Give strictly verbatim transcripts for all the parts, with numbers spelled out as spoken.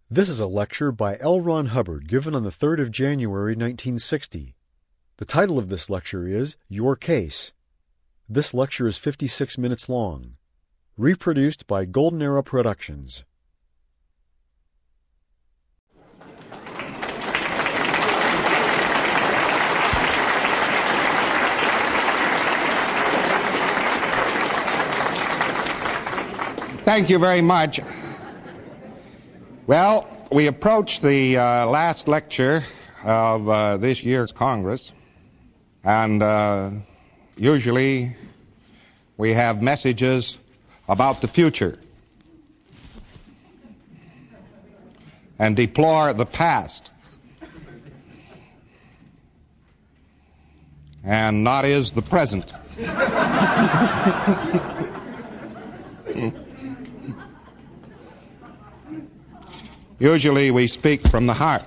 This is a lecture by L. Ron Hubbard given on the third of January, nineteen sixty. The title of this lecture is Your Case. This lecture is fifty-six minutes long. Reproduced by Golden Arrow Productions. Thank you very much. Well, we approach the uh, last lecture of uh, this year's Congress, and uh, usually we have messages about the future and deplore the past. And not is the present. Usually we speak from the heart.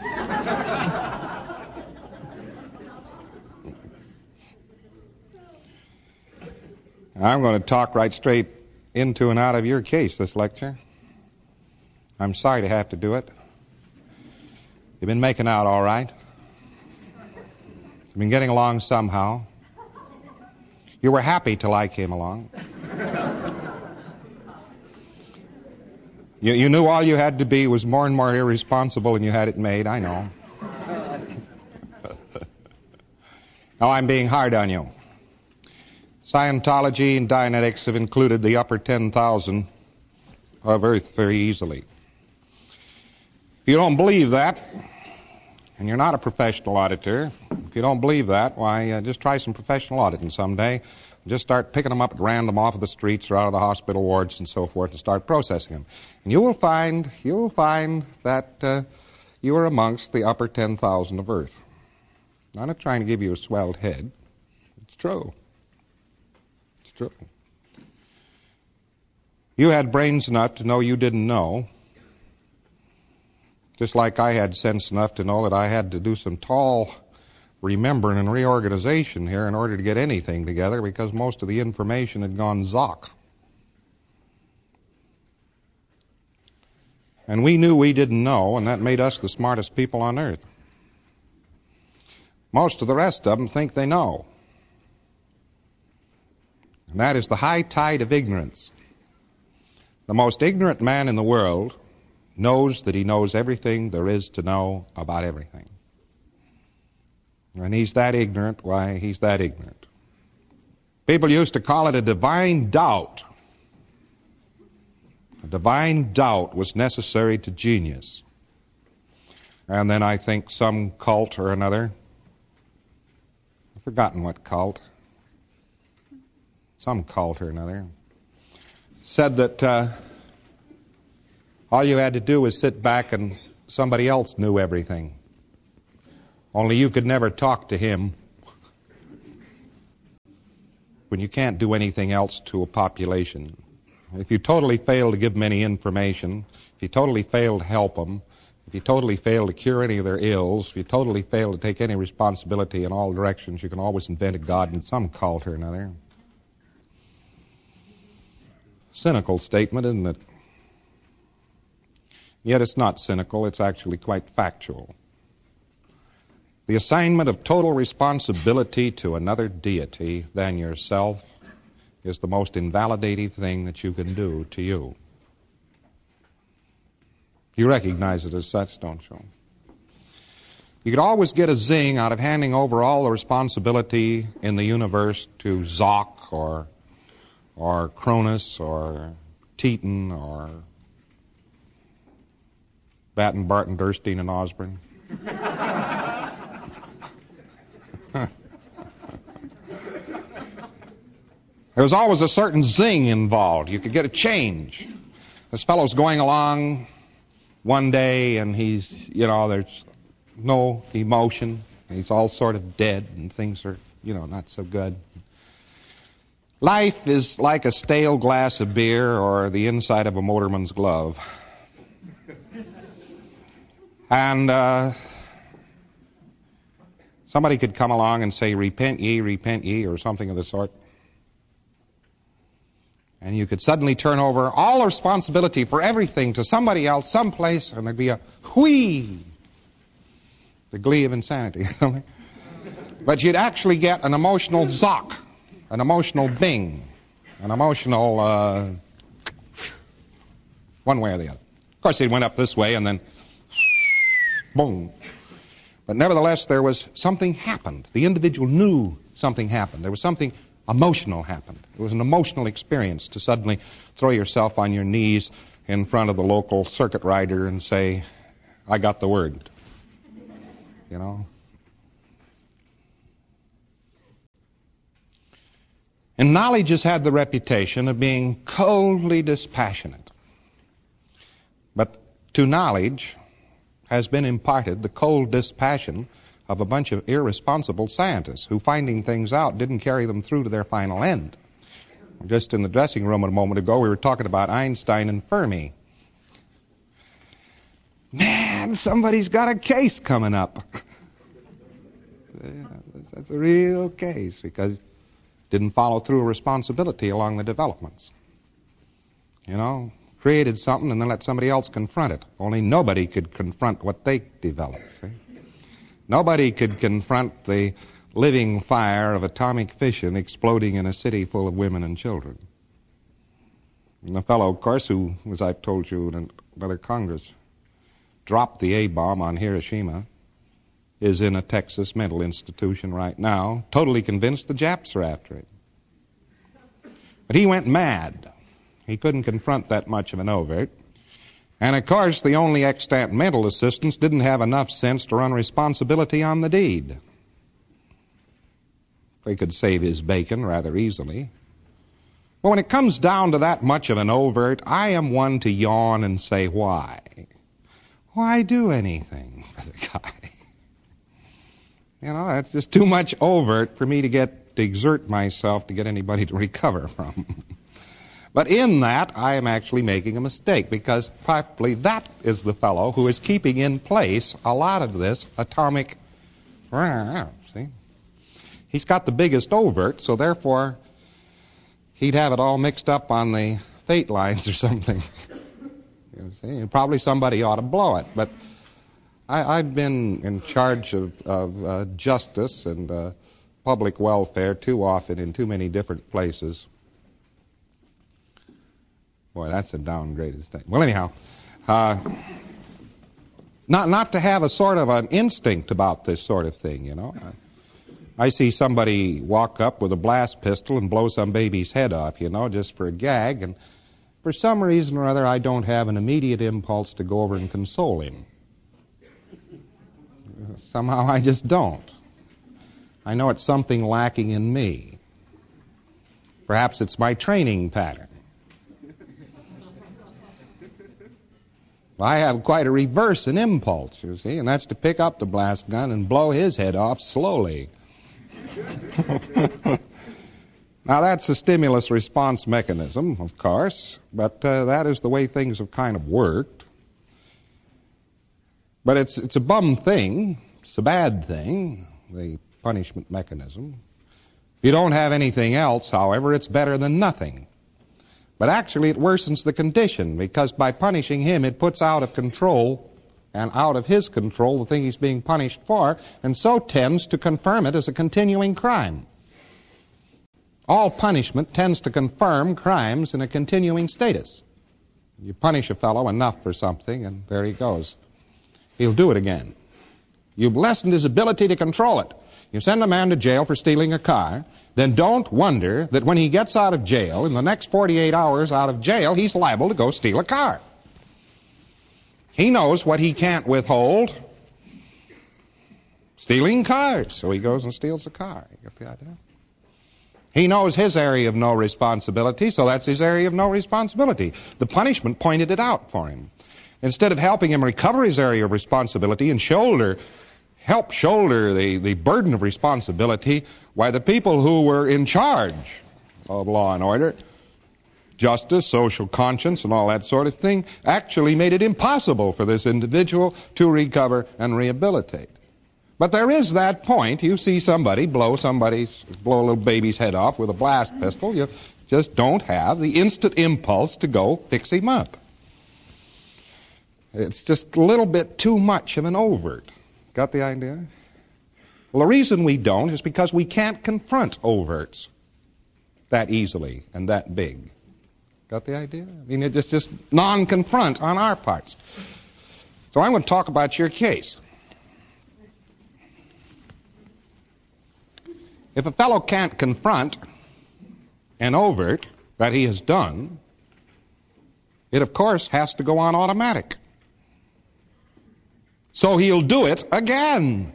I'm going to talk right straight into and out of your case this lecture. I'm sorry to have to do it. You've been making out all right. You've been getting along somehow. You were happy till I came along. You, you knew all you had to be was more and more irresponsible, and you had it made, I know. Now I'm being hard on you. Scientology and Dianetics have included the upper ten thousand of Earth very easily. If you don't believe that, and you're not a professional auditor, if you don't believe that, why, uh, just try some professional auditing someday. Just start picking them up at random off of the streets or out of the hospital wards and so forth and start processing them. And you will find, you will find that uh, you are amongst the upper ten thousand of Earth. I'm not trying to give you a swelled head. It's true. It's true. You had brains enough to know you didn't know, just like I had sense enough to know that I had to do some tall remembering and reorganization here in order to get anything together, because most of the information had gone zock. And we knew we didn't know, and that made us the smartest people on earth. Most of the rest of them think they know. And that is the high tide of ignorance. The most ignorant man in the world knows that he knows everything there is to know about everything. And he's that ignorant, why, he's that ignorant. People used to call it a divine doubt. A divine doubt was necessary to genius. And then I think some cult or another, I've forgotten what cult, some cult or another, said that uh, all you had to do was sit back and somebody else knew everything. Only you could never talk to him. When you can't do anything else to a population. If you totally fail to give them any information, if you totally fail to help them, if you totally fail to cure any of their ills, if you totally fail to take any responsibility in all directions, you can always invent a god in some cult or another. Cynical statement, isn't it? Yet it's not cynical, it's actually quite factual. The assignment of total responsibility to another deity than yourself is the most invalidating thing that you can do to you. You recognize it as such, don't you? You could always get a zing out of handing over all the responsibility in the universe to Zoc or or Cronus or Teton or Batten, Barton, Durstein, and Osborne. There was always a certain zing involved. You could get a change. This fellow's going along one day and he's, you know, there's no emotion. He's all sort of dead and things are, you know, not so good. Life is like a stale glass of beer or the inside of a motorman's glove. And uh, somebody could come along and say, repent ye, repent ye, or something of the sort. And you could suddenly turn over all responsibility for everything to somebody else, someplace, and there'd be a whee, the glee of insanity. But you'd actually get an emotional zock, an emotional bing, an emotional uh, one way or the other. Of course, it went up this way and then boom. But nevertheless, there was something happened. The individual knew something happened. There was something emotional happened. It was an emotional experience to suddenly throw yourself on your knees in front of the local circuit rider and say, I got the word. You know? And knowledge has had the reputation of being coldly dispassionate. But to knowledge has been imparted the cold dispassion of a bunch of irresponsible scientists who, finding things out, didn't carry them through to their final end. Just in the dressing room a moment ago, we were talking about Einstein and Fermi. Man, somebody's got a case coming up. That's a real case, because didn't follow through responsibility along the developments. You know, created something and then let somebody else confront it. Only nobody could confront what they developed, see? Nobody could confront the living fire of atomic fission exploding in a city full of women and children. And the fellow, of course, who, as I've told you in another Congress, dropped the A-bomb on Hiroshima, is in a Texas mental institution right now, totally convinced the Japs are after him. But he went mad. He couldn't confront that much of an overt. And, of course, the only extant mental assistants didn't have enough sense to run responsibility on the deed. They could save his bacon rather easily. But when it comes down to that much of an overt, I am one to yawn and say, why? Why do anything for the guy? You know, that's just too much overt for me to get to exert myself to get anybody to recover from. But in that, I am actually making a mistake, because probably that is the fellow who is keeping in place a lot of this atomic... See? He's got the biggest overt, so therefore he'd have it all mixed up on the fate lines or something. You see? And probably somebody ought to blow it, but... I, I've been in charge of, of uh, justice and uh, public welfare too often in too many different places. Boy, that's a downgraded statement. Well, anyhow, uh, not not to have a sort of an instinct about this sort of thing, you know. I, I see somebody walk up with a blast pistol and blow some baby's head off, you know, just for a gag, and for some reason or other, I don't have an immediate impulse to go over and console him. Somehow I just don't. I know it's something lacking in me. Perhaps it's my training pattern. I have quite a reverse in impulse, you see, and that's to pick up the blast gun and blow his head off slowly. Now, that's a stimulus response mechanism, of course, but uh, that is the way things have kind of worked. But it's it's a bum thing. It's a bad thing, the punishment mechanism. If you don't have anything else, however, it's better than nothing. But actually it worsens the condition, because by punishing him it puts out of control and out of his control the thing he's being punished for, and so tends to confirm it as a continuing crime. All punishment tends to confirm crimes in a continuing status. You punish a fellow enough for something, and there he goes. He'll do it again. You've lessened his ability to control it. You send a man to jail for stealing a car, then don't wonder that when he gets out of jail, in the next forty-eight hours out of jail, he's liable to go steal a car. He knows what he can't withhold. Stealing cars. So he goes and steals a car. You get the idea? He knows his area of no responsibility, so that's his area of no responsibility. The punishment pointed it out for him. Instead of helping him recover his area of responsibility and shoulder, help shoulder the, the burden of responsibility, why the people who were in charge of law and order, justice, social conscience, and all that sort of thing, actually made it impossible for this individual to recover and rehabilitate. But there is that point. You see somebody blow somebody's, blow a little baby's head off with a blast pistol. You just don't have the instant impulse to go fix him up. It's just a little bit too much of an overt. Got the idea? Well, the reason we don't is because we can't confront overts that easily and that big. Got the idea? I mean, it's just non-confront on our parts. So I'm going to talk about your case. If a fellow can't confront an overt that he has done, it of course has to go on automatic. So he'll do it again.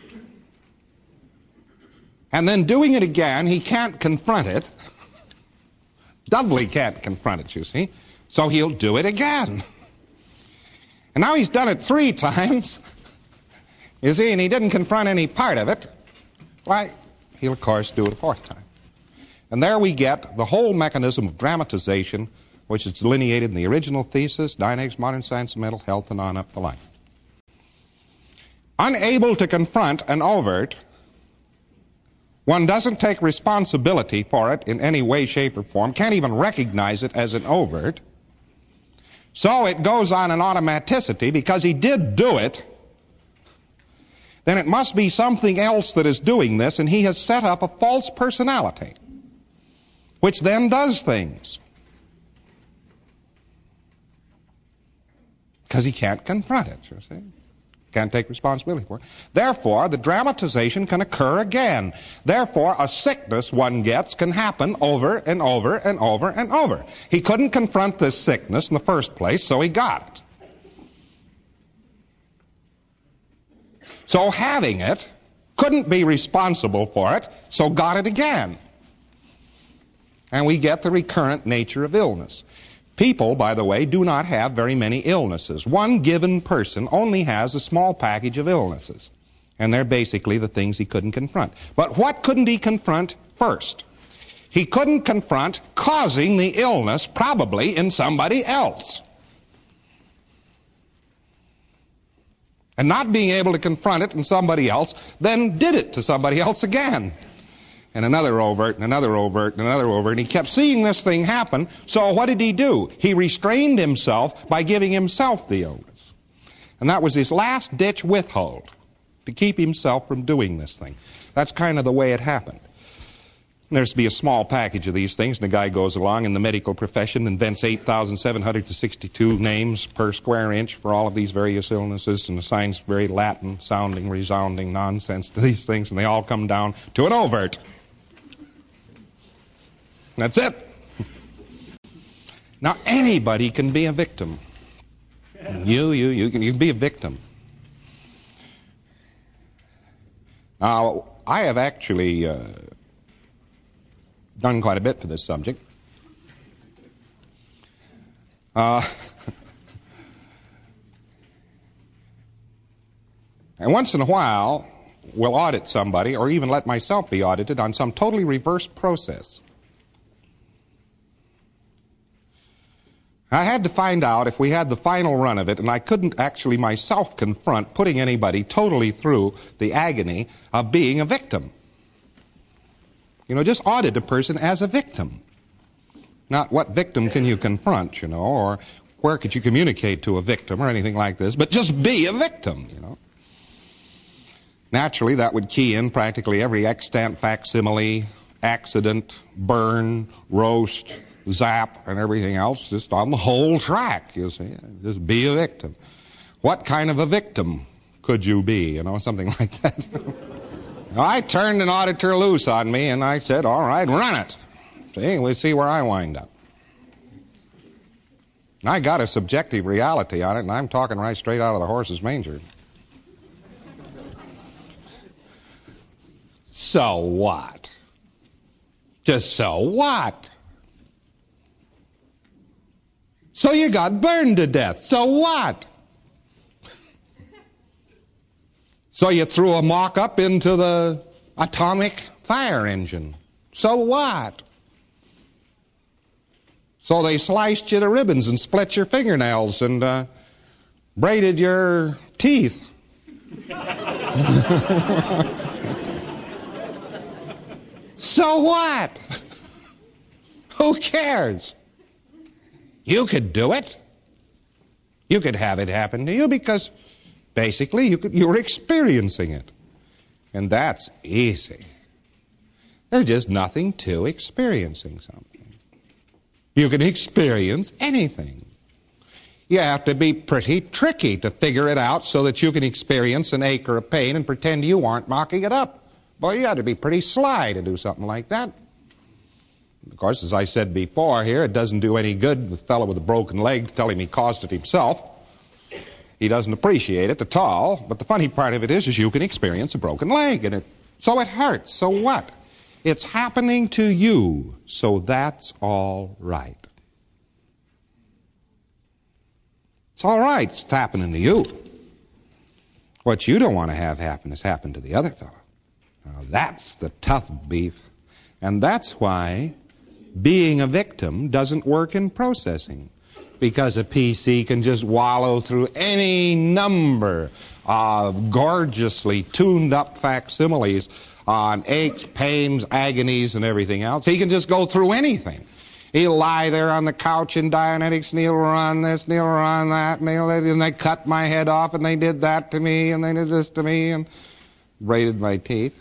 And then doing it again, he can't confront it. Doubly can't confront it, you see. So he'll do it again. And now he's done it three times. You see, and he didn't confront any part of it. Why, he'll of course do it a fourth time. And there we get the whole mechanism of dramatization, which is delineated in the original thesis, Dynamics, Modern Science of Mental Health, and on up the line. Unable to confront an overt, one doesn't take responsibility for it in any way, shape, or form, can't even recognize it as an overt. So it goes on an automaticity because he did do it. Then it must be something else that is doing this, and he has set up a false personality, which then does things. Because he can't confront it, you see. Can't take responsibility for it. Therefore, the dramatization can occur again. Therefore, a sickness one gets can happen over and over and over and over. He couldn't confront this sickness in the first place, so he got it. So having it, couldn't be responsible for it, so got it again. And we get the recurrent nature of illness. People, by the way, do not have very many illnesses. One given person only has a small package of illnesses. And they're basically the things he couldn't confront. But what couldn't he confront first? He couldn't confront causing the illness probably in somebody else. And not being able to confront it in somebody else, then did it to somebody else again. And another overt, and another overt, and another overt. And he kept seeing this thing happen. So what did he do? He restrained himself by giving himself the illness. And that was his last-ditch withhold, to keep himself from doing this thing. That's kind of the way it happened. And there's to be a small package of these things, and the guy goes along in the medical profession, invents eight thousand seven hundred sixty-two names per square inch for all of these various illnesses, and assigns very Latin-sounding, resounding nonsense to these things, and they all come down to an overt. That's it. Now, anybody can be a victim. You, you, you can, you can be a victim. Now, I have actually uh, done quite a bit for this subject. Uh, and once in a while, we'll audit somebody, or even let myself be audited on some totally reversed process. I had to find out if we had the final run of it, and I couldn't actually myself confront putting anybody totally through the agony of being a victim. You know, just audit a person as a victim. Not what victim can you confront, you know, or where could you communicate to a victim or anything like this, but just be a victim, you know. Naturally, that would key in practically every extant facsimile, accident, burn, roast, zap, and everything else, just on the whole track, you see. Just be a victim. What kind of a victim could you be, you know, something like that. I turned an auditor loose on me, and I said, all right, run it. See, we'll see where I wind up. I got a subjective reality on it, and I'm talking right straight out of the horse's manger. So what? Just so what? So you got burned to death. So what? So you threw a mock-up into the atomic fire engine. So what? So they sliced you to ribbons and split your fingernails and uh, braided your teeth. So what? Who cares? You could do it. You could have it happen to you because basically you could, you're experiencing it. And that's easy. There's just nothing to experiencing something. You can experience anything. You have to be pretty tricky to figure it out so that you can experience an ache or a pain and pretend you aren't mocking it up. Boy, you have to be pretty sly to do something like that. Of course, as I said before here, it doesn't do any good with a fellow with a broken leg to tell him he caused it himself. He doesn't appreciate it at all. But the funny part of it is, is you can experience a broken leg, and it so it hurts. So what? It's happening to you, so that's all right. It's all right. It's happening to you. What you don't want to have happen has happened to the other fellow. Now, that's the tough beef. And that's why being a victim doesn't work in processing. Because a P C can just wallow through any number of gorgeously tuned-up facsimiles on aches, pains, agonies, and everything else. He can just go through anything. He'll lie there on the couch in Dianetics, and he'll run this, and he'll run that, and, he'll, and they cut my head off, and they did that to me, and they did this to me, and braided my teeth.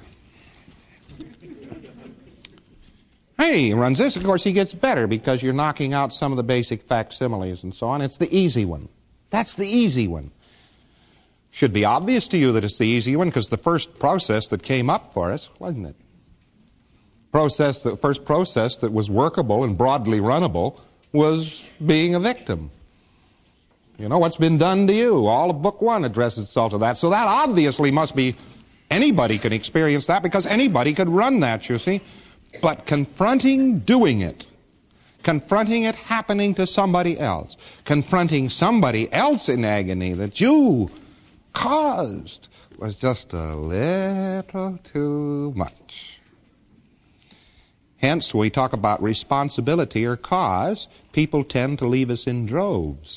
Hey, he runs this. Of course, he gets better because you're knocking out some of the basic facsimiles and so on. It's the easy one. That's the easy one. Should be obvious to you that it's the easy one because the first process that came up for us, wasn't it? Process, the first process that was workable and broadly runnable was being a victim. You know, what's been done to you? All of Book One addresses itself to that. So that obviously must be, anybody can experience that because anybody could run that, you see. But confronting doing it, confronting it happening to somebody else, confronting somebody else in agony that you caused was just a little too much. Hence, when we talk about responsibility or cause, people tend to leave us in droves.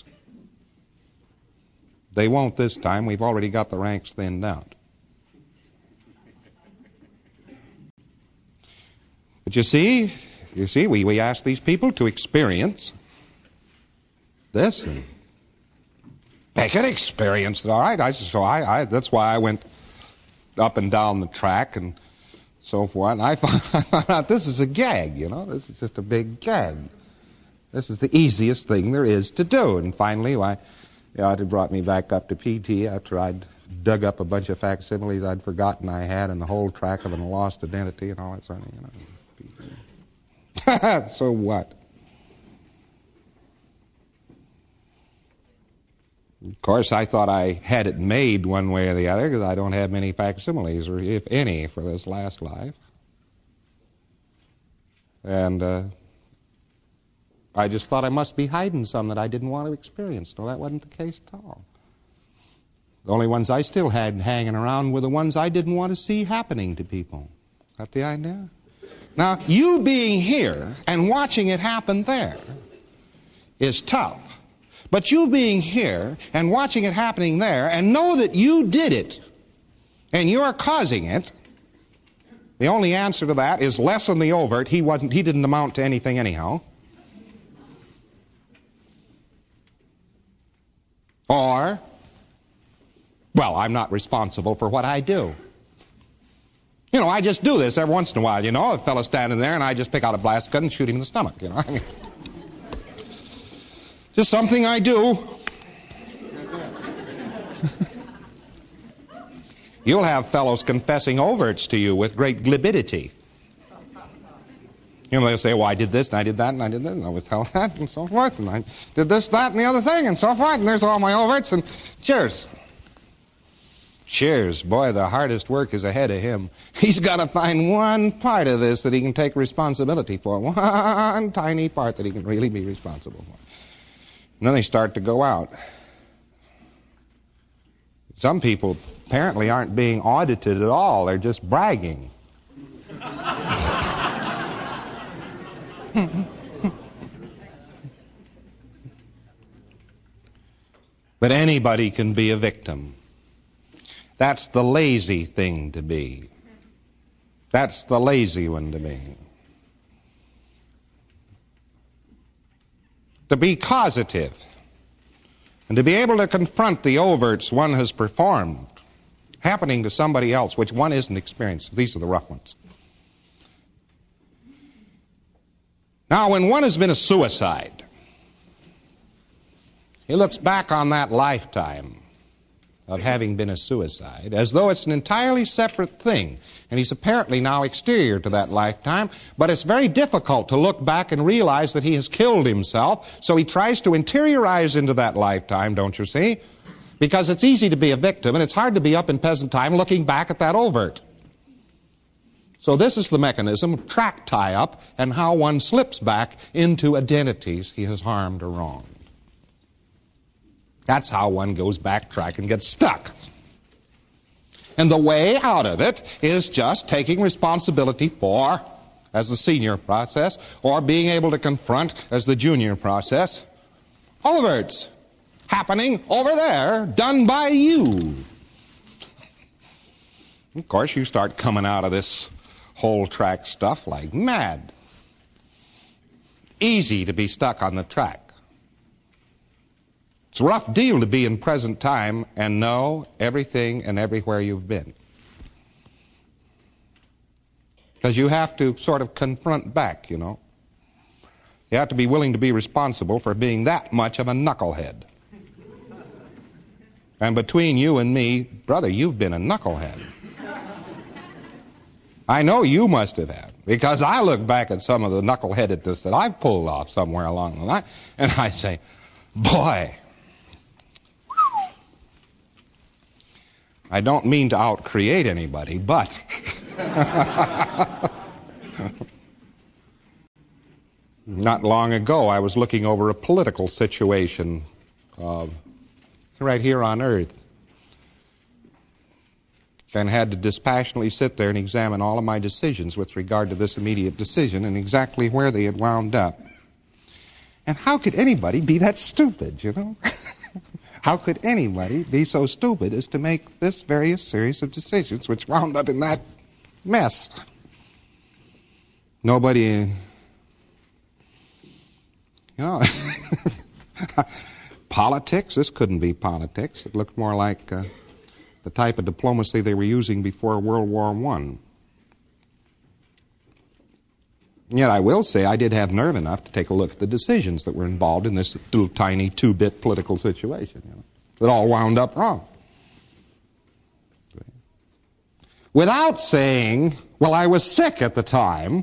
They won't this time. We've already got the ranks thinned out. But you see, you see, we, we ask these people to experience this, and they can experience it, all right. I, so I, I, that's why I went up and down the track and so forth. And I found out this is a gag, you know. This is just a big gag. This is the easiest thing there is to do. And finally, why, you know, it brought me back up to P T after I'd dug up a bunch of facsimiles I'd forgotten I had and the whole track of a lost identity and all that sort of thing, you know. So what? Of course, I thought I had it made one way or the other because I don't have many facsimiles, or if any, for this last life. And uh, I just thought I must be hiding some that I didn't want to experience. No, that wasn't the case at all. The only ones I still had hanging around were the ones I didn't want to see happening to people. Got the idea? Now, you being here and watching it happen there is tough. But you being here and watching it happening there and know that you did it and you're causing it, the only answer to that is lessen the overt. He wasn't, he didn't amount to anything anyhow. Or, well, I'm not responsible for what I do. You know, I just do this every once in a while, you know. A fellow's standing there and I just pick out a blast gun and shoot him in the stomach, you know. I mean, just something I do. You'll have fellows confessing overts to you with great glibidity. You know, they'll say, well, I did this and I did that and I did this and I was telling that and so forth and I did this, that, and the other thing and so forth and there's all my overts and cheers. Cheers. Boy, the hardest work is ahead of him. He's got to find one part of this that he can take responsibility for. One tiny part that he can really be responsible for. And then they start to go out. Some people apparently aren't being audited at all. They're just bragging. But anybody can be a victim. That's the lazy thing to be. That's the lazy one to be. to be causative, and to be able to confront the overts one has performed happening to somebody else, which one isn't experienced. These are the rough ones. Now, when one has been a suicide, he looks back on that lifetime of having been a suicide as though it's an entirely separate thing. And he's apparently now exterior to that lifetime, but it's very difficult to look back and realize that he has killed himself, so he tries to interiorize into that lifetime, don't you see? Because it's easy to be a victim, and it's hard to be up in present time looking back at that overt. So this is the mechanism of track tie-up and how one slips back into identities he has harmed or wronged. That's how one goes backtrack and gets stuck. And the way out of it is just taking responsibility for, as the senior process, or being able to confront as the junior process, overts happening over there, done by you. Of course, you start coming out of this whole track stuff like mad. Easy to be stuck on the track. It's a rough deal to be in present time and know everything and everywhere you've been. Because you have to sort of confront back, you know. You have to be willing to be responsible for being that much of a knucklehead. And between you and me, brother, you've been a knucklehead. I know you must have had, because I look back at some of the knuckleheadedness that I've pulled off somewhere along the line, and I say, boy, I don't mean to out-create anybody, but not long ago I was looking over a political situation uh, right here on Earth, and had to dispassionately sit there and examine all of my decisions with regard to this immediate decision and exactly where they had wound up. And how could anybody be that stupid, you know? How could anybody be so stupid as to make this various series of decisions which wound up in that mess? Nobody, you know, politics, this couldn't be politics. It looked more like uh, the type of diplomacy they were using before World War One. Yet I will say I did have nerve enough to take a look at the decisions that were involved in this little tiny two-bit political situation. You know, that all wound up wrong. Without saying, well, I was sick at the time.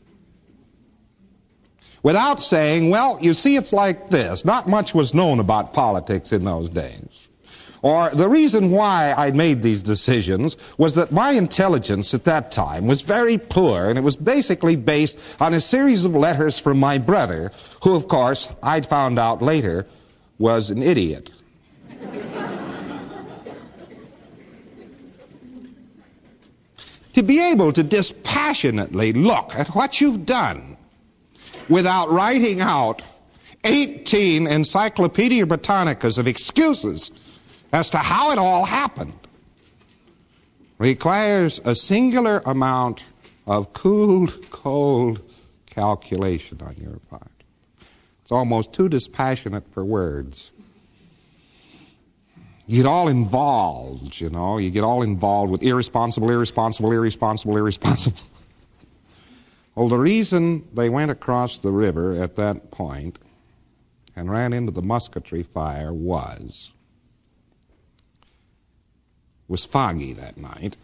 Without saying, well, you see, it's like this. Not much was known about politics in those days. Or the reason why I made these decisions was that my intelligence at that time was very poor, and it was basically based on a series of letters from my brother, who, of course, I'd found out later was an idiot. To be able to dispassionately look at what you've done without writing out eighteen Encyclopedia Britannicas of excuses as to how it all happened requires a singular amount of cool, cold calculation on your part. It's almost too dispassionate for words. You get all involved, you know. You get all involved with irresponsible, irresponsible, irresponsible, irresponsible. Well, the reason they went across the river at that point and ran into the musketry fire was... was foggy that night.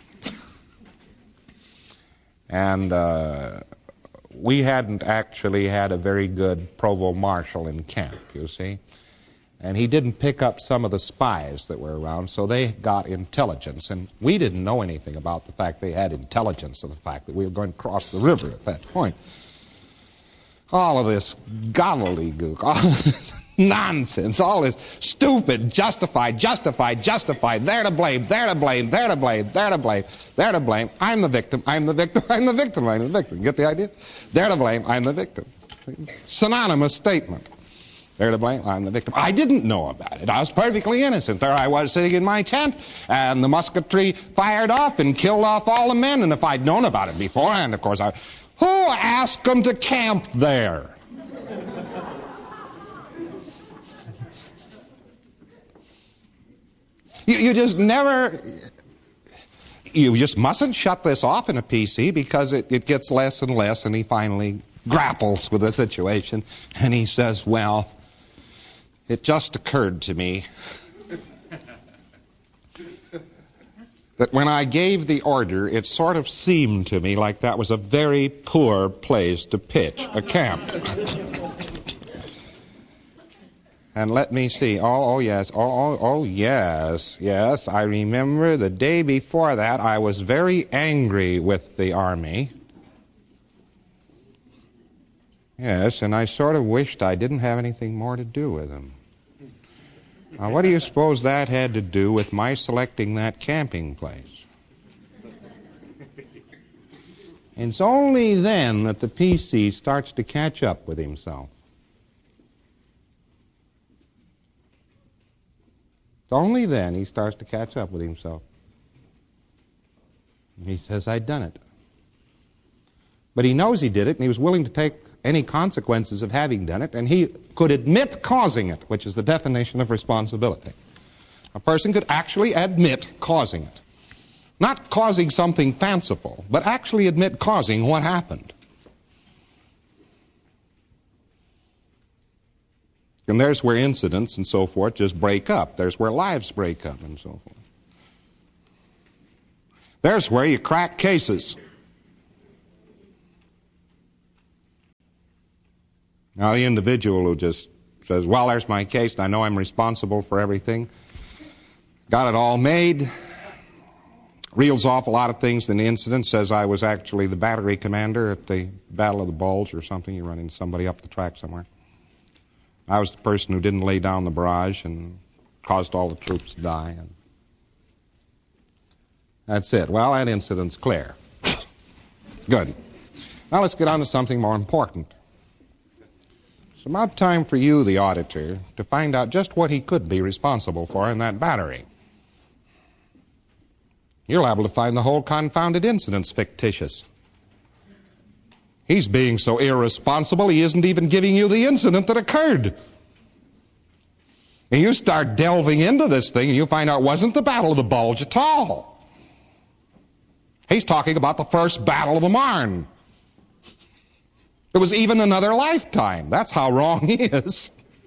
And uh, we hadn't actually had a very good provost marshal in camp, you see. And he didn't pick up some of the spies that were around, so they got intelligence. And we didn't know anything about the fact they had intelligence of the fact that we were going to cross the river at that point. All of this gobbledygook, all of this nonsense, all this stupid, justified, justified, justified, there to blame, there to blame, there to blame, there to blame, there to blame. I'm the victim, I'm the victim, I'm the victim, I'm the victim. Get the idea? There to blame, I'm the victim. Synonymous statement. There to blame, I'm the victim. I didn't know about it. I was perfectly innocent. There I was sitting in my tent, and the musketry fired off and killed off all the men. And if I'd known about it beforehand, of course, I... Who asked them to camp there? You, you just never... You just mustn't shut this off in a P C because it, it gets less and less, and he finally grapples with the situation, and he says, well, it just occurred to me that when I gave the order, it sort of seemed to me like that was a very poor place to pitch a camp. And let me see. Oh, oh yes. Oh, oh, oh, yes. Yes. I remember the day before that, I was very angry with the Army. Yes, and I sort of wished I didn't have anything more to do with them. Now, what do you suppose that had to do with my selecting that camping place? And it's only then that the P C starts to catch up with himself. Only then he starts to catch up with himself. And he says, I'd done it. But he knows he did it, and he was willing to take any consequences of having done it, and he could admit causing it, which is the definition of responsibility. A person could actually admit causing it. Not causing something fanciful, but actually admit causing what happened. And there's where incidents and so forth just break up. There's where lives break up and so forth. There's where you crack cases. Now, the individual who just says, well, there's my case, and I know I'm responsible for everything, got it all made, reels off a lot of things in the incident, says I was actually the battery commander at the Battle of the Bulge or something. You run into somebody up the track somewhere. I was the person who didn't lay down the barrage and caused all the troops to die. And that's it. Well, that incident's clear. Good. Now let's get on to something more important. It's about time for you, the auditor, to find out just what he could be responsible for in that battery. You're liable to find the whole confounded incident's fictitious. He's being so irresponsible, he isn't even giving you the incident that occurred. And you start delving into this thing, and you find out it wasn't the Battle of the Bulge at all. He's talking about the first Battle of the Marne. It was even another lifetime. That's how wrong he is.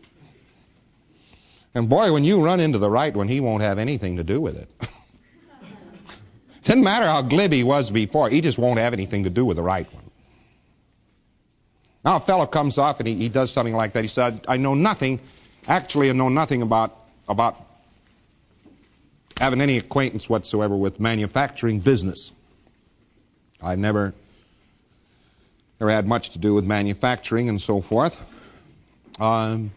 And boy, when you run into the right one, he won't have anything to do with it. Didn't matter how glib he was before, he just won't have anything to do with the right one. Now a fellow comes off and he, he does something like that. He said, I know nothing, actually I know nothing about, about having any acquaintance whatsoever with manufacturing business. I've never, never had much to do with manufacturing and so forth. Um,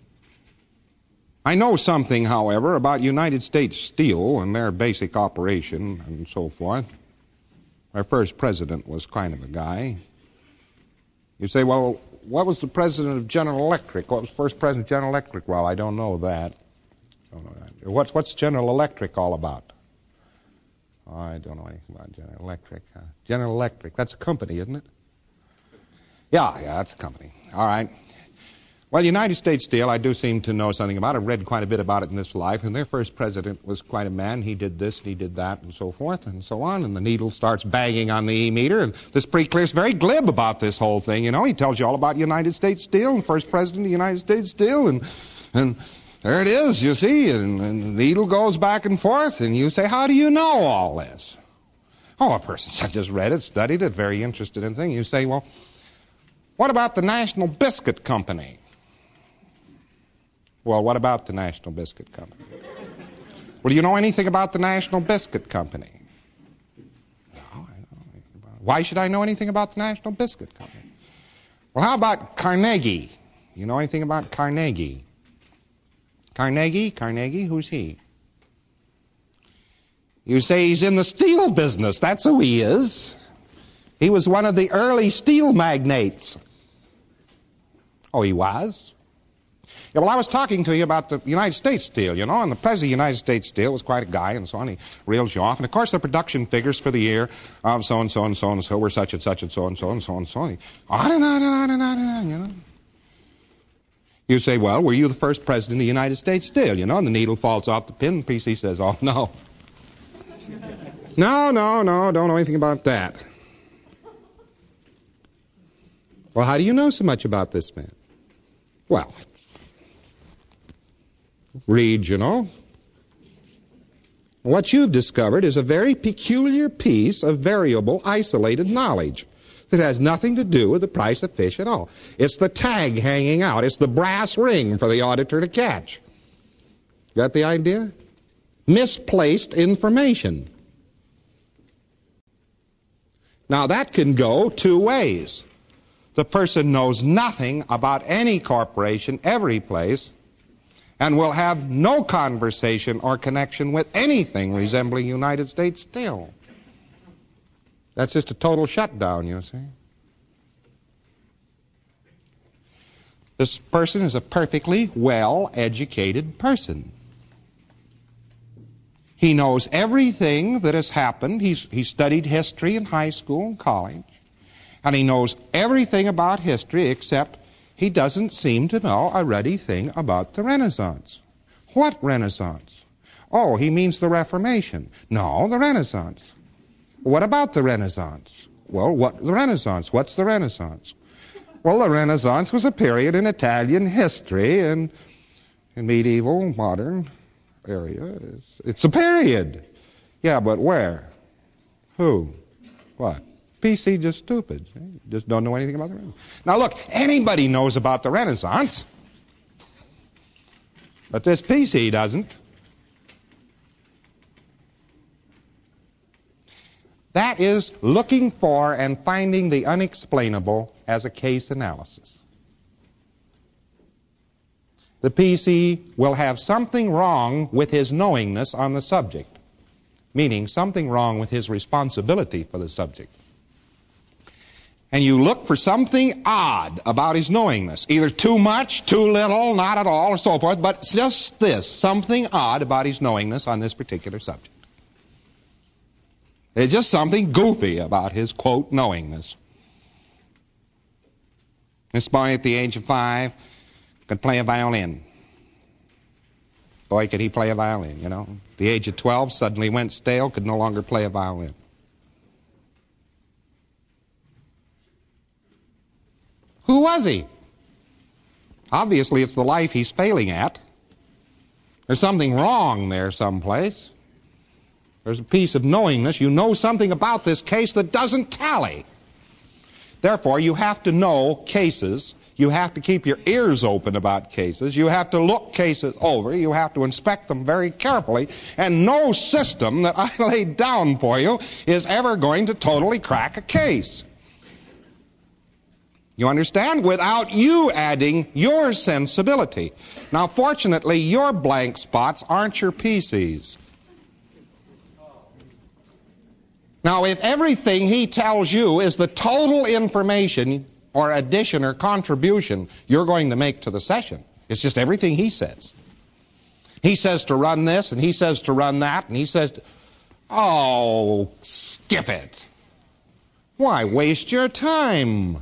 I know something, however, about United States Steel and their basic operation and so forth. Our first president was kind of a guy. You say, well, what was the president of General Electric? What was the first president of General Electric? Well, I don't know that. Don't know that. What's, what's General Electric all about? Oh, I don't know anything about General Electric. Uh, General Electric, that's a company, isn't it? Yeah, yeah, that's a company. All right. Well, United States Steel, I do seem to know something about it. I've read quite a bit about it in this life, and their first president was quite a man. He did this, and he did that, and so forth, and so on, and the needle starts banging on the E-meter, and this pretty clear is very glib about this whole thing, you know. He tells you all about United States Steel, and first president of United States Steel, and and there it is, you see, and, and the needle goes back and forth, and you say, how do you know all this? Oh, a person, I just read it, studied it, very interested in things. You say, well, what about the National Biscuit Company? Well, what about the National Biscuit Company? Well, do you know anything about the National Biscuit Company? No, I don't know anything about it. Why should I know anything about the National Biscuit Company? Well, how about Carnegie? You know anything about Carnegie? Carnegie? Carnegie? Who's he? You say he's in the steel business. That's who he is. He was one of the early steel magnates. Oh, he was? Yeah, well, I was talking to you about the United States Steel, you know, and the president of the United States Steel was quite a guy and so on. He reels you off. And, of course, the production figures for the year of so-and-so and so and so were such and such and so and so and so and so on. On and on and on and on and on, you know. You say, well, were you the first president of the United States? Still, you know, and the needle falls off the pin, and P C says, oh, no. No, no, no, don't know anything about that. Well, how do you know so much about this man? Well, read, you know. What you've discovered is a very peculiar piece of variable, isolated knowledge that has nothing to do with the price of fish at all. It's the tag hanging out. It's the brass ring for the auditor to catch. Got the idea? Misplaced information. Now, that can go two ways. The person knows nothing about any corporation, every place, and will have no conversation or connection with anything resembling United States Steel. That's just a total shutdown, you see. This person is a perfectly well-educated person. He knows everything that has happened. He's, he studied history in high school and college. And he knows everything about history except he doesn't seem to know a ruddy thing about the Renaissance. What Renaissance? Oh, he means the Reformation. No, the Renaissance. What about the Renaissance? Well, what the Renaissance? What's the Renaissance? Well, the Renaissance was a period in Italian history and in medieval, modern area. It's, it's a period. Yeah, but where? Who? What? P C just stupid. See? Just don't know anything about the Renaissance. Now look, anybody knows about the Renaissance, but this P C doesn't. That is looking for and finding the unexplainable as a case analysis. The P C will have something wrong with his knowingness on the subject, meaning something wrong with his responsibility for the subject. And you look for something odd about his knowingness, either too much, too little, not at all, or so forth, but just this, something odd about his knowingness on this particular subject. There's just something goofy about his, quote, knowingness. This boy at the age of five could play a violin. Boy, could he play a violin, you know. At the age of twelve, suddenly went stale, could no longer play a violin. Who was he? Obviously, it's the life he's failing at. There's something wrong there someplace. There's a piece of knowingness. You know something about this case that doesn't tally. Therefore, you have to know cases. You have to keep your ears open about cases. You have to look cases over. You have to inspect them very carefully. And no system that I laid down for you is ever going to totally crack a case. You understand? Without you adding your sensibility. Now, fortunately, your blank spots aren't your P Cs. Now, if everything he tells you is the total information or addition or contribution you're going to make to the session, it's just everything he says. He says to run this, and he says to run that, and he says, to... oh, skip it. Why waste your time?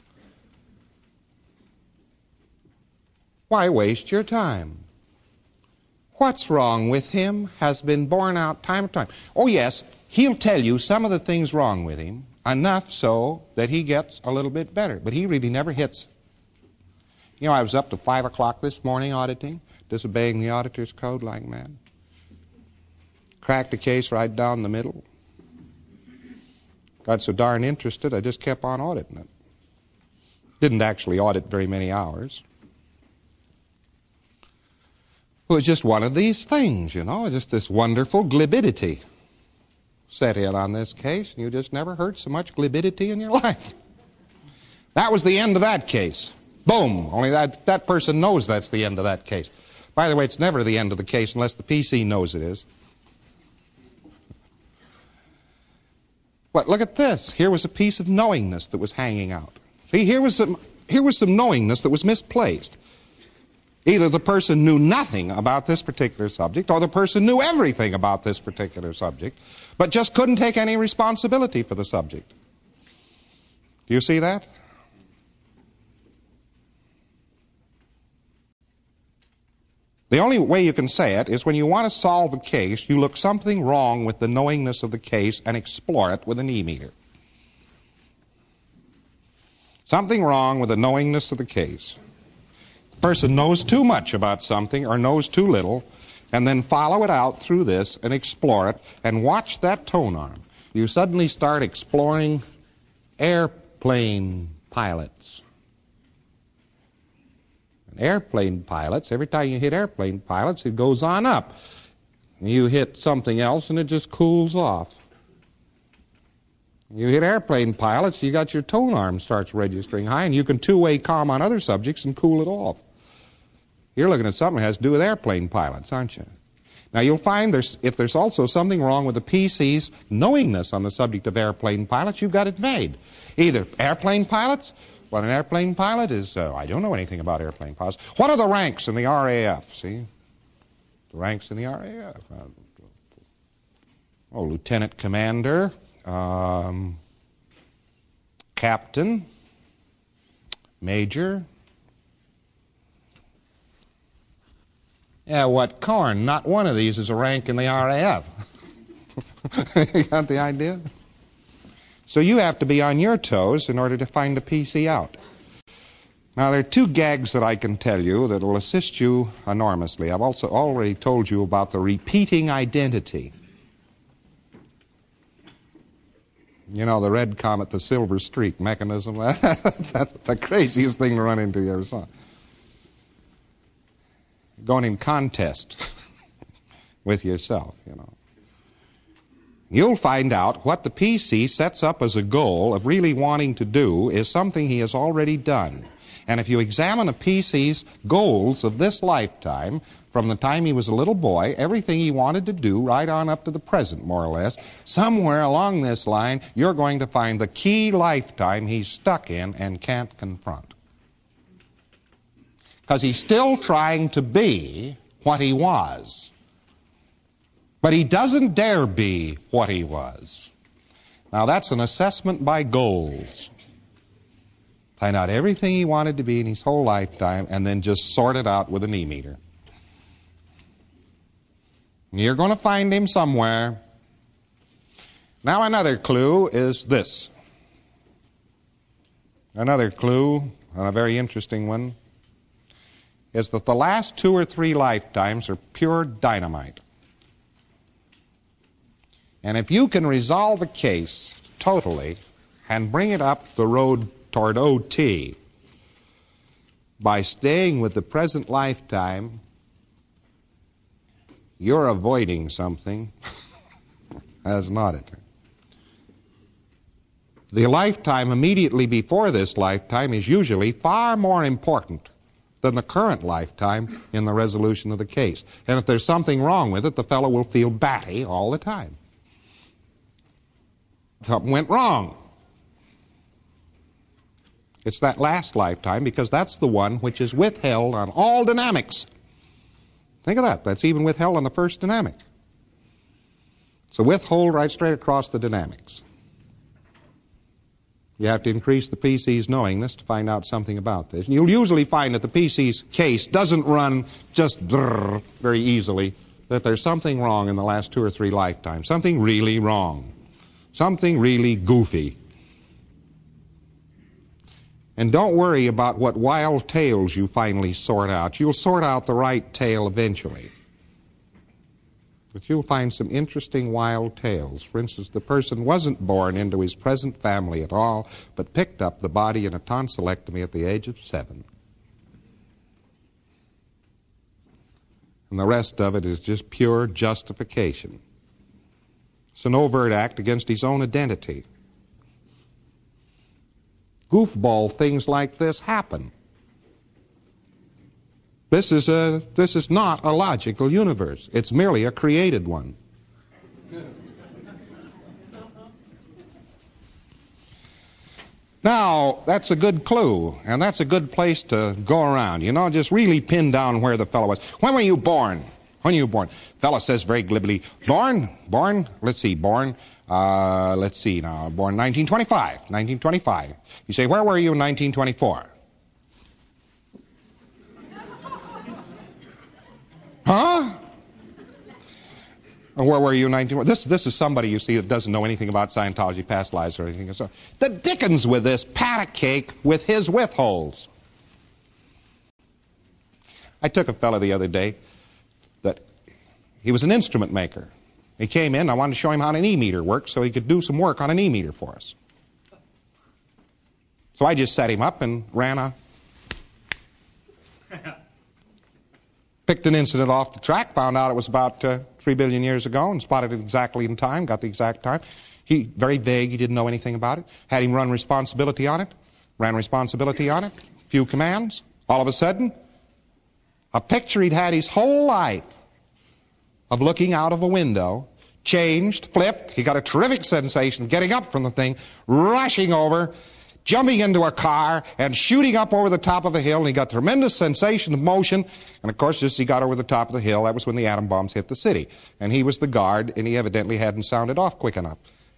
Why waste your time? What's wrong with him has been borne out time and time. Oh, yes, he'll tell you some of the things wrong with him, enough so that he gets a little bit better. But he really never hits. You know, I was up to five o'clock this morning auditing, disobeying the auditor's code like mad. Cracked a case right down the middle. Got so darn interested, I just kept on auditing it. Didn't actually audit very many hours. It was just one of these things, you know, just this wonderful glibidity set in on this case, and you just never heard so much glibidity in your life. That was the end of that case. Boom. Only that, that person knows that's the end of that case. By the way, it's never the end of the case unless the P C knows it is. But look at this. Here was a piece of knowingness that was hanging out. See, here was some, here was some knowingness that was misplaced. Either the person knew nothing about this particular subject, or the person knew everything about this particular subject, but just couldn't take any responsibility for the subject. Do you see that? The only way you can say it is when you want to solve a case, you look something wrong with the knowingness of the case and explore it with an E-meter. Something wrong with the knowingness of the case. The person knows too much about something or knows too little, and then follow it out through this and explore it and watch that tone arm. You suddenly start exploring airplane pilots. And airplane pilots, every time you hit airplane pilots, it goes on up. You hit something else and it just cools off. You hit airplane pilots, you got your tone arm starts registering high, and you can two-way calm on other subjects and cool it off. You're looking at something that has to do with airplane pilots, aren't you? Now, you'll find there's, if there's also something wrong with the P C's knowingness on the subject of airplane pilots, you've got it made. Either airplane pilots, what an airplane pilot is, uh, I don't know anything about airplane pilots. What are the ranks in the R A F, see? The ranks in the R A F. Uh, oh, lieutenant commander, um, captain, major. Yeah, what corn? Not one of these is a rank in the R A F. You got the idea? So you have to be on your toes in order to find the P C out. Now, there are two gags that I can tell you that will assist you enormously. I've also already told you about the repeating identity. You know, the red comet, the silver streak mechanism. That's, that's the craziest thing to run into you ever saw. Going in contest with yourself, you know. You'll find out what the P C sets up as a goal of really wanting to do is something he has already done. And if you examine a P C's goals of this lifetime, from the time he was a little boy, everything he wanted to do right on up to the present, more or less, somewhere along this line, you're going to find the key lifetime he's stuck in and can't confront. Because he's still trying to be what he was. But he doesn't dare be what he was. Now, that's an assessment by goals. Find out everything he wanted to be in his whole lifetime and then just sort it out with an E-meter. You're going to find him somewhere. Now, another clue is this. Another clue, and a very interesting one, is that the last two or three lifetimes are pure dynamite. And if you can resolve a case totally and bring it up the road toward O T by staying with the present lifetime, you're avoiding something as an auditor. The lifetime immediately before this lifetime is usually far more important than the current lifetime in the resolution of the case. And if there's something wrong with it, the fellow will feel batty all the time. Something went wrong. It's that last lifetime because that's the one which is withheld on all dynamics. Think of that. That's even withheld on the first dynamic. So withhold right straight across the dynamics. You have to increase the P C's knowingness to find out something about this. And you'll usually find that the P C's case doesn't run just very easily, that there's something wrong in the last two or three lifetimes. Something really wrong. Something really goofy. And don't worry about what wild tales you finally sort out. You'll sort out the right tale eventually. But you'll find some interesting wild tales. For instance, the person wasn't born into his present family at all, but picked up the body in a tonsillectomy at the age of seven. And the rest of it is just pure justification. It's an overt act against his own identity. Goofball things like this happen. This is a this is not a logical universe. It's merely a created one. Now, that's a good clue, and that's a good place to go around. You know, just really pin down where the fellow was. When were you born? When were you born? Fellow says very glibly, born, born, let's see, born, uh, let's see now, born nineteen twenty-five, nineteen twenty-five. You say, where were you in nineteen twenty-four? Huh? Where were you in nineteen? This this is somebody you see that doesn't know anything about Scientology, past lives, or anything. So the dickens with this pat a cake with his withholds. I took a fellow the other day that he was an instrument maker. He came in. I wanted to show him how an E-meter works, so he could do some work on an E-meter for us. So I just set him up and ran a. Picked an incident off the track, found out it was about uh, three billion years ago, and spotted it exactly in time, got the exact time. He, very vague, he didn't know anything about it. Had him run responsibility on it, ran responsibility on it, few commands. All of a sudden, a picture he'd had his whole life of looking out of a window, changed, flipped. He got a terrific sensation getting up from the thing, rushing over, jumping into a car and shooting up over the top of a hill, and he got tremendous sensation of motion. And of course, just as he got over the top of the hill, that was when the atom bombs hit the city. And he was the guard, and he evidently hadn't sounded off quick enough.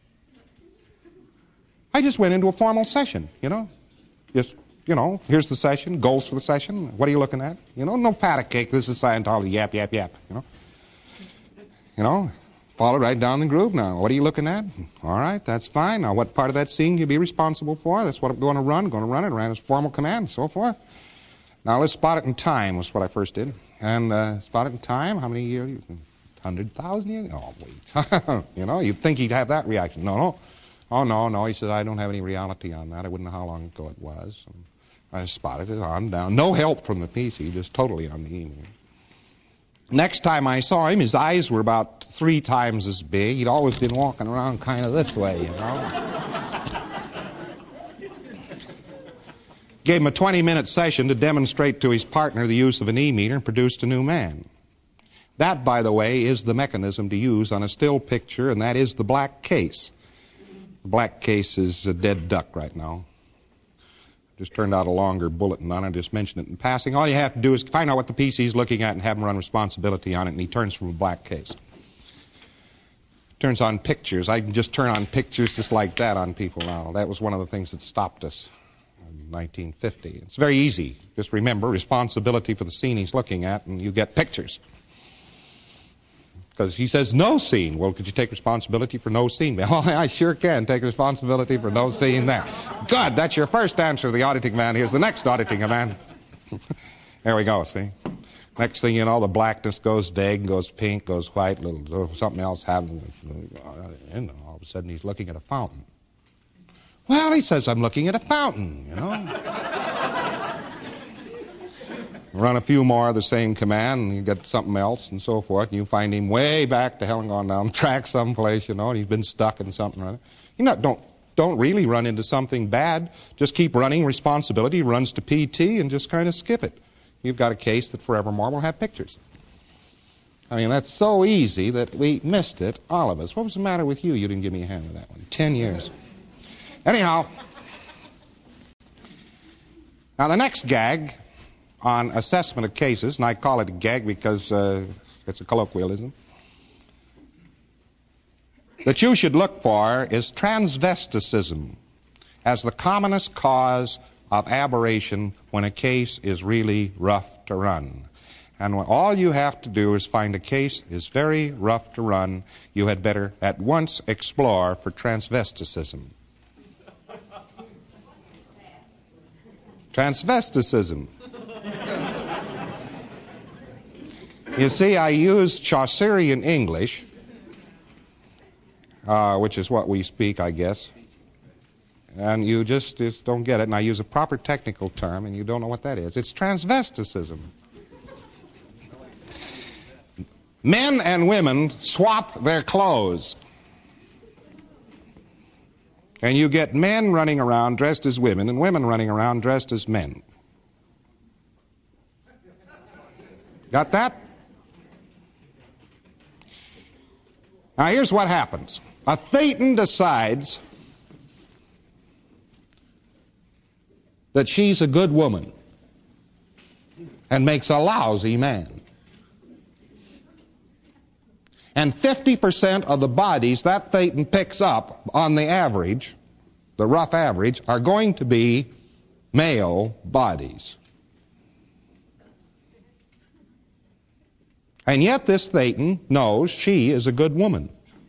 I just went into a formal session, you know. Just, you know, here's the session, goals for the session. What are you looking at? You know, no pat a cake. This is Scientology. Yap, yap, yap. You know. You know. Followed right down the groove now. What are you looking at? All right, that's fine. Now, what part of that scene you be responsible for? That's what I'm going to run. Going to run it. Ran as formal command and so forth. Now, let's spot it in time was what I first did. And uh, spot it in time. How many years? one hundred thousand years? Oh, wait. You know, you'd think he'd have that reaction. No, no. Oh, no, no. He said, I don't have any reality on that. I wouldn't know how long ago it was. And I spotted it on down. No help from the P C, just totally on the email. Next time I saw him, his eyes were about three times as big. He'd always been walking around kind of this way, you know. Gave him a twenty-minute session to demonstrate to his partner the use of an E-meter and produced a new man. That, by the way, is the mechanism to use on a still picture, and that is the black case. The black case is a dead duck right now. Just turned out a longer bulletin on it. I just mentioned it in passing. All you have to do is find out what the P C is looking at and have him run responsibility on it, and he turns from a black case. Turns on pictures. I can just turn on pictures just like that on people now. That was one of the things that stopped us in nineteen fifty. It's very easy. Just remember responsibility for the scene he's looking at, and you get pictures. Because he says no scene. Well, could you take responsibility for no scene? Well, I sure can take responsibility for no scene there. Good. That's your first answer to the auditing man. Here's the next auditing man. There we go, see? Next thing you know, the blackness goes vague, goes pink, goes white, little something else happens. And all of a sudden he's looking at a fountain. Well, he says, I'm looking at a fountain, you know. Run a few more of the same command, and you get something else, and so forth, and you find him way back to hell and gone down the track someplace, you know, and he's been stuck in something or other. You know, don't don't really run into something bad. Just keep running responsibility, runs to P T, and just kind of skip it. You've got a case that forevermore will have pictures. I mean, that's so easy that we missed it, all of us. What was the matter with you? You didn't give me a hand with that one. Ten years. Anyhow, now the next gag on assessment of cases, and I call it a gag because uh, it's a colloquialism, that you should look for is transvesticism as the commonest cause of aberration when a case is really rough to run. And when all you have to do is find a case is very rough to run, you had better at once explore for transvesticism. Transvesticism. You see, I use Chaucerian English, uh, which is what we speak, I guess. And you just, just don't get it. And I use a proper technical term, and you don't know what that is. It's transvesticism. Men and women swap their clothes. And you get men running around dressed as women and women running around dressed as men. Got that? Now here's what happens. A Thetan decides that she's a good woman and makes a lousy man. And fifty percent of the bodies that Thetan picks up on the average, the rough average, are going to be male bodies. And yet this Thetan knows she is a good woman.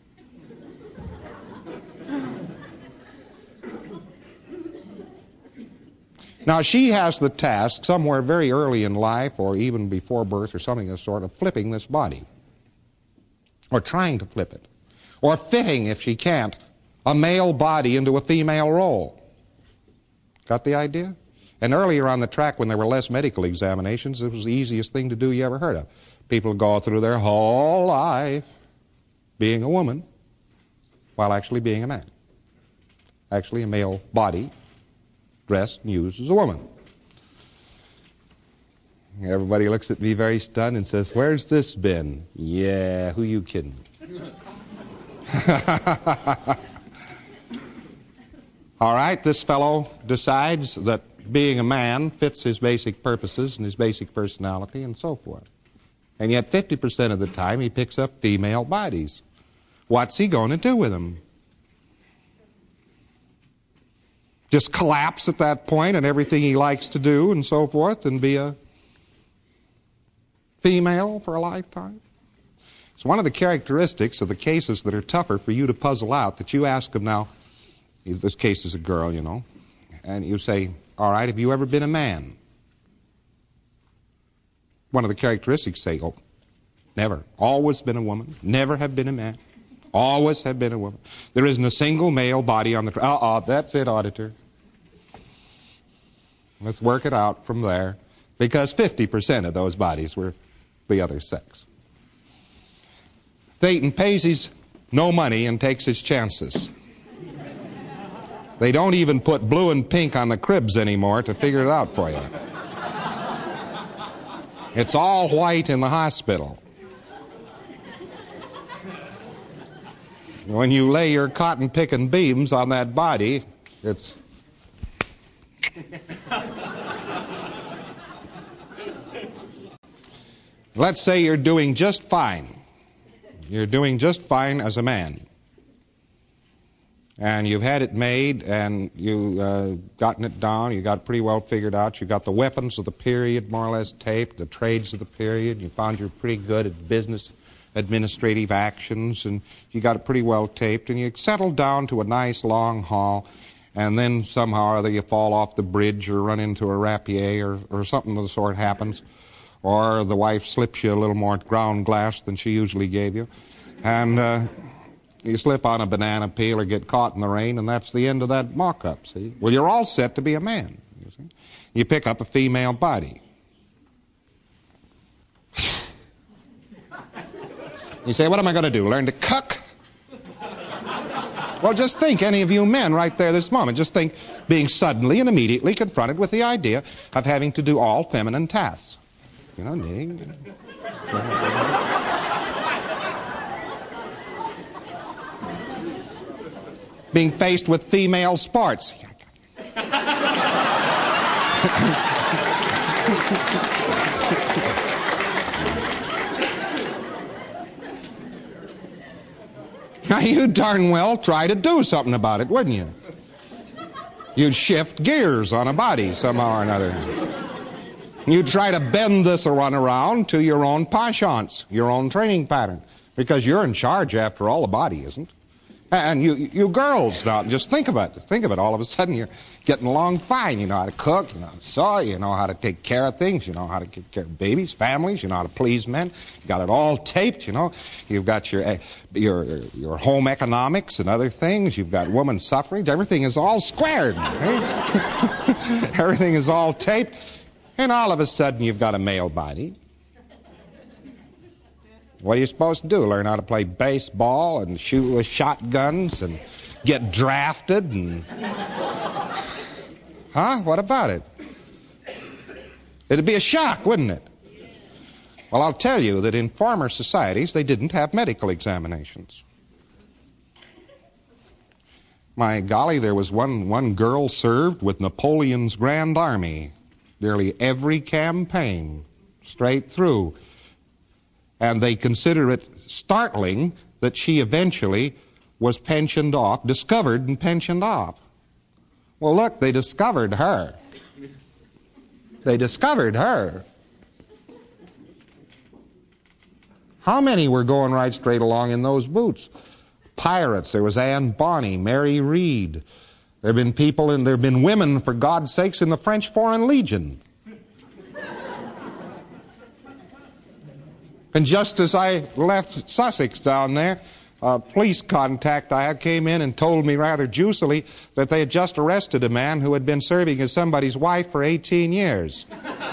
Now, she has the task somewhere very early in life, or even before birth or something of the sort, of flipping this body. Or trying to flip it. Or fitting, if she can't, a male body into a female role. Got the idea? And earlier on the track, when there were less medical examinations, it was the easiest thing to do you ever heard of. People go through their whole life being a woman while actually being a man. Actually a male body dressed and used as a woman. Everybody looks at me very stunned and says, "Where's this been?" Yeah, who you kidding? All right, this fellow decides that being a man fits his basic purposes and his basic personality and so forth. And yet fifty percent of the time he picks up female bodies. What's he going to do with them? Just collapse at that point and everything he likes to do and so forth and be a female for a lifetime? It's one of the characteristics of the cases that are tougher for you to puzzle out, that you ask them now, this case is a girl, you know, and you say, all right, have you ever been a man? One of the characteristics say, oh, never. Always been a woman. Never have been a man. Always have been a woman. There isn't a single male body on the... Uh-uh, that's it, auditor. Let's work it out from there. Because fifty percent of those bodies were the other sex. Thetan pays his no money and takes his chances. They don't even put blue and pink on the cribs anymore to figure it out for you. It's all white in the hospital. When you lay your cotton-picking beams on that body, it's... Let's say you're doing just fine. You're doing just fine as a man. And you've had it made, and you've uh, gotten it down, you got it pretty well figured out. You got the weapons of the period more or less taped, the trades of the period. You found you're pretty good at business administrative actions, and you got it pretty well taped, and you settled down to a nice long haul, and then somehow or other you fall off the bridge or run into a rapier or, or something of the sort happens, or the wife slips you a little more ground glass than she usually gave you, and uh, you slip on a banana peel or get caught in the rain, and that's the end of that mock-up, see? Well, you're all set to be a man, you see. You pick up a female body. You say, what am I going to do, learn to cook? Well, just think, any of you men right there this moment, just think being suddenly and immediately confronted with the idea of having to do all feminine tasks. You know, knitting. Being faced with female sports. Now, you darn well try to do something about it, wouldn't you? You'd shift gears on a body somehow or another. You'd try to bend this run around to your own penchants, your own training pattern, because you're in charge, after all. The body isn't. And you you girls, now, just think about it. Think of it. All of a sudden, you're getting along fine. You know how to cook, you know how to sew, you know how to take care of things, you know how to take care of babies, families, you know how to please men. You got it all taped, you know. You've got your your your home economics and other things. You've got women's suffrage. Everything is all squared. Right? Everything is all taped. And all of a sudden, you've got a male body. What are you supposed to do? Learn how to play baseball and shoot with shotguns and get drafted and... Huh? What about it? It'd be a shock, wouldn't it? Well, I'll tell you that in former societies, they didn't have medical examinations. My golly, there was one, one girl served with Napoleon's Grand Army. Nearly every campaign, straight through. And they consider it startling that she eventually was pensioned off, discovered and pensioned off. Well, look, they discovered her. They discovered her. How many were going right straight along in those boots? Pirates. There was Anne Bonny, Mary Read. There have been people and there have been women, for God's sakes, in the French Foreign Legion. And just as I left Sussex down there, a police contact I had came in and told me rather juicily that they had just arrested a man who had been serving as somebody's wife for eighteen years.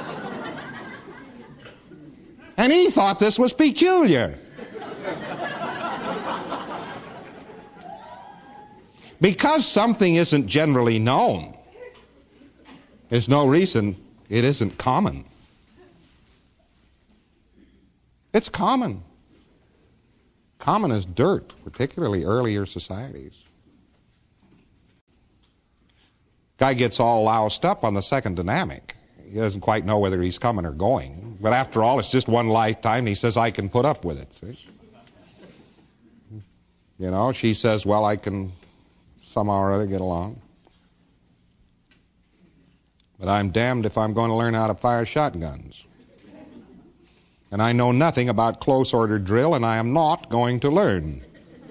And he thought this was peculiar. Because something isn't generally known, there's no reason it isn't common. It's common. Common as dirt, particularly earlier societies. Guy gets all loused up on the second dynamic. He doesn't quite know whether he's coming or going. But after all, it's just one lifetime. He says, I can put up with it. See? You know, she says, well, I can somehow or other get along. But I'm damned if I'm going to learn how to fire shotguns. And I know nothing about close order drill, and I am not going to learn.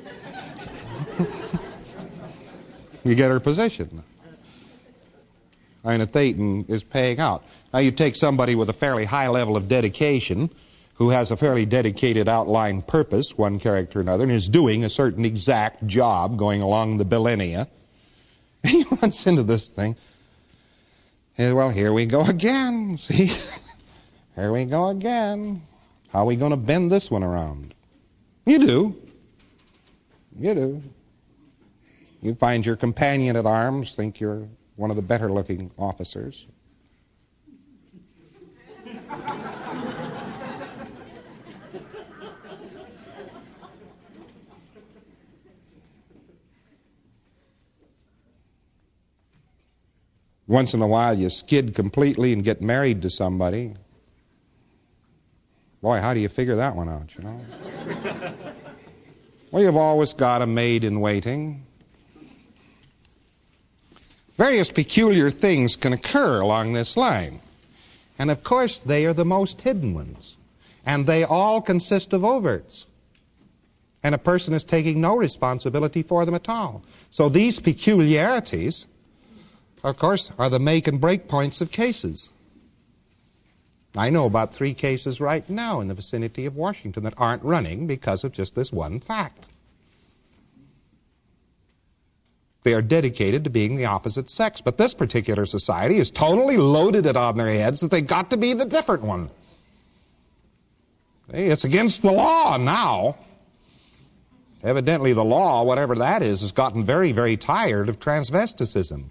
You get her position. Ina Thetan is paying out. Now you take somebody with a fairly high level of dedication, who has a fairly dedicated outline purpose, one character or another, and is doing a certain exact job going along the millennia. And he runs into this thing. And, well, here we go again. See? Here we go again. How are we going to bend this one around? You do. You do. You find your companion at arms, think you're one of the better-looking officers. Once in a while you skid completely and get married to somebody. Boy, how do you figure that one out, you know? Well, you've always got a maid in waiting. Various peculiar things can occur along this line. And of course, they are the most hidden ones. And they all consist of overts. And a person is taking no responsibility for them at all. So these peculiarities, of course, are the make and break points of cases. I know about three cases right now in the vicinity of Washington that aren't running because of just this one fact. They are dedicated to being the opposite sex, but this particular society has totally loaded it on their heads that they've got to be the different one. See, it's against the law now. Evidently the law, whatever that is, has gotten very, very tired of transvesticism.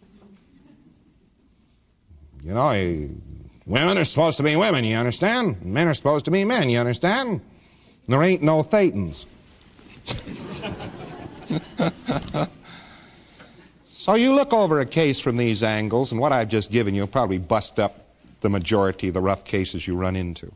You know, women are supposed to be women, you understand? Men are supposed to be men, you understand? There ain't no Thetans. So you look over a case from these angles, and what I've just given you will probably bust up the majority of the rough cases you run into.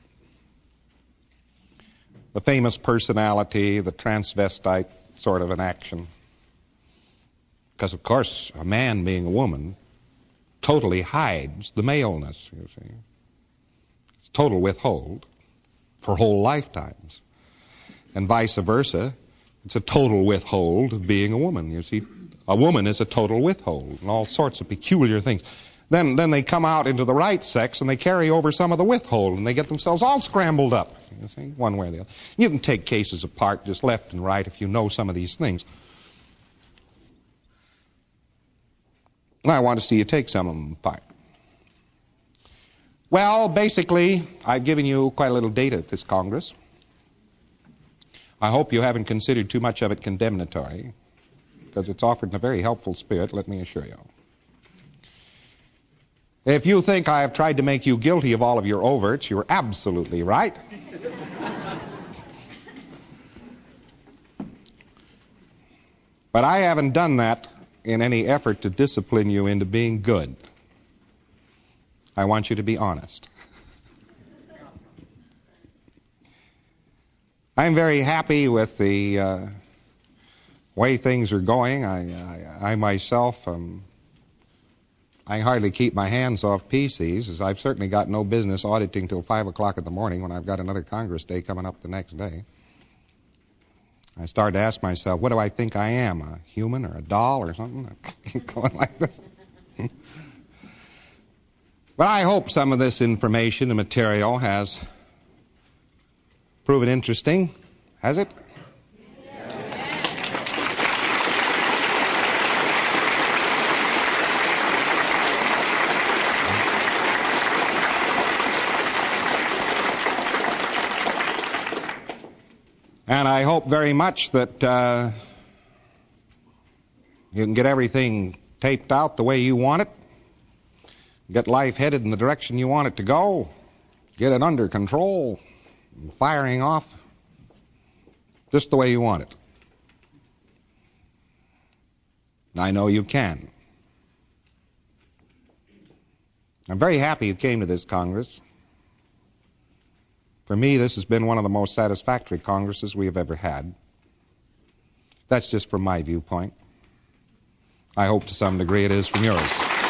The famous personality, the transvestite sort of an action. Because, of course, a man being a woman totally hides the maleness, you see. It's total withhold for whole lifetimes. And vice versa, it's a total withhold of being a woman, you see. A woman is a total withhold and all sorts of peculiar things. Then then they come out into the right sex and they carry over some of the withhold and they get themselves all scrambled up, you see, one way or the other. You can take cases apart just left and right if you know some of these things. I want to see you take some of them apart. Well, basically, I've given you quite a little data at this Congress. I hope you haven't considered too much of it condemnatory, because it's offered in a very helpful spirit, let me assure you. If you think I have tried to make you guilty of all of your overts, you're absolutely right. But I haven't done that in any effort to discipline you into being good. I want you to be honest. I'm very happy with the uh, way things are going. I, I, I myself am I hardly keep my hands off P Cs, as I've certainly got no business auditing till five o'clock in the morning when I've got another Congress day coming up the next day. I started to ask myself, what do I think I am, a human or a doll or something? I keep going like this. But I hope some of this information and material has proven interesting. Has it? And I hope very much that uh, you can get everything taped out the way you want it, get life headed in the direction you want it to go, get it under control, firing off just the way you want it. I know you can. I'm very happy you came to this Congress. For me, this has been one of the most satisfactory Congresses we have ever had. That's just from my viewpoint. I hope to some degree it is from yours.